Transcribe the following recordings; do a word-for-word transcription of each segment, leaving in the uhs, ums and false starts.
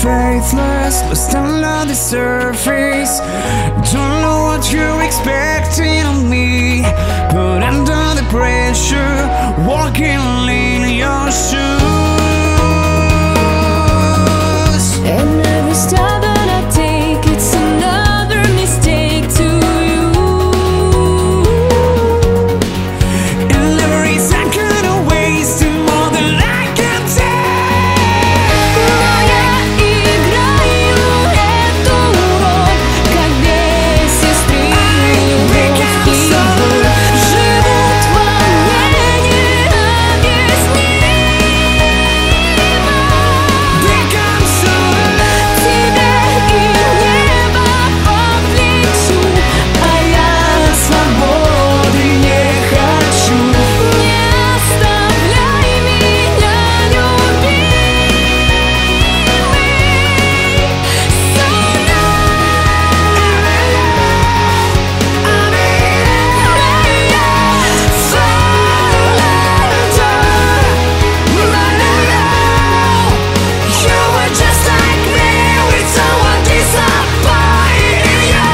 faithless, lost under the surface. Don't know what you're expecting of me, but under the pressure, walking in your shoes. And every step that I take, it's another mistake to you. And every second I waste is more than I can take. Но я играю эту роль, как две сестры, любовь и боль живут во мне необъяснимо. Become so Тебе и небо подлечу, а я свободы не хочу. не оставляй меня, любимый. So You were just like me, with someone disappointing you.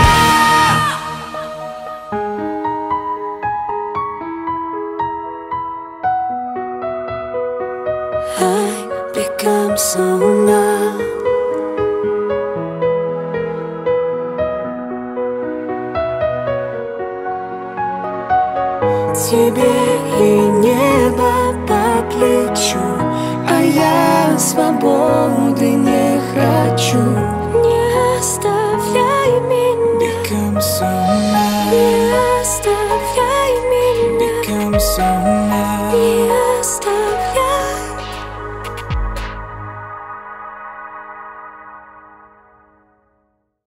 I become so numb. Тебе и небо по плечу, а я свободы не хочу. Не оставляй меня, Become so numb. не